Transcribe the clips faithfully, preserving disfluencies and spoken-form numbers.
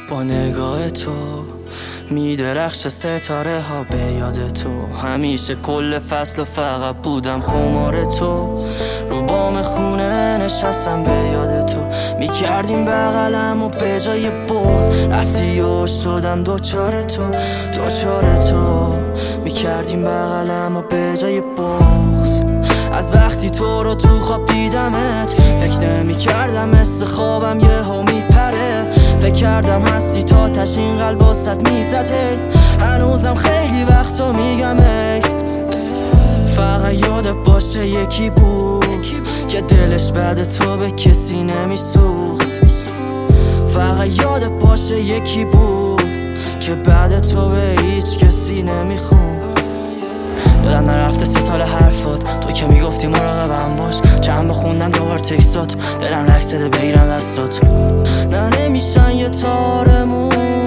با نگاه تو میدرخش ستاره ها به یاد تو. همیشه کل فصل و فقط بودم خمار تو. رو بام خونه نشستم به یاد تو. میکردیم بغلم و به جای بغض رفتی و شدم دوچار تو. دوچار تو میکردیم بغلم و به جای بغض. از وقتی تو رو تو خواب دیدمت فکر نمی کردم مثل خوابم یه ها میپره. فکر کردم هستی تا تشین قلب واسد میزده. هنوزم خیلی وقتا میگم ای فقط یادت باشه یکی بود که دلش بعد تو به کسی نمیسوخت. فقط یادت باشه یکی بود که بعد تو به هیچ کسی نمیخوند. یادم نرفته سه سال حرفات، تو که میگفتی مراقبم باش. چند بخوندم دوبار تکستات، دلم لک زده بگیرم دستات. نه نمیشن یه تارمون،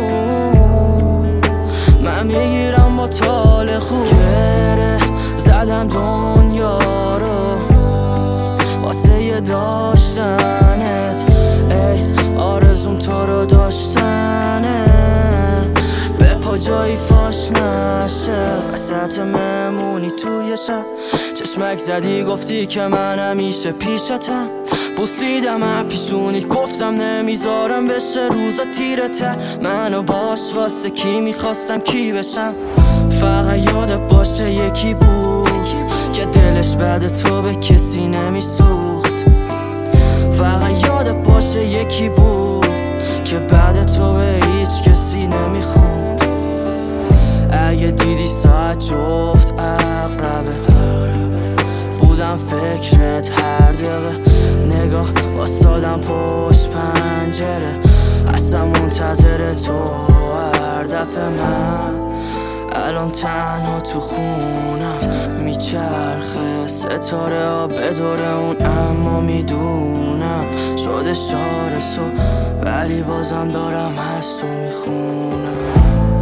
من میگیرم با تال خوب. گره زدم دنیا رو واسه یه داشتنت. ای آرزون تو رو داشتنه به پا جایی فاش نشه. وسط مهمونی توی شب چشمک زدی گفتی که من همیشه پیشتم. بوسیدم پیشونی گفتم نمیذارم بشه روزا تیرته. منو باش واسه کی میخواستم کی بشم. فقط یادت باشه یکی بود که دلش بعد تو به کسی نمیسوخت. فقط یادت باشه یکی بود که بعد تو به هیچ کسی نمیخوند. اگه دیدی ساعت جفت عقربه بودم فکرت هر دقیقه. نگاه واسادم پشت پنجره اصلا منتظر تو هر دفعه. من الان تنها تو خونم میچرخه ستاره ها به دور اون. اما میدونم شده شار سو ولی بازم دارم از تو میخونم.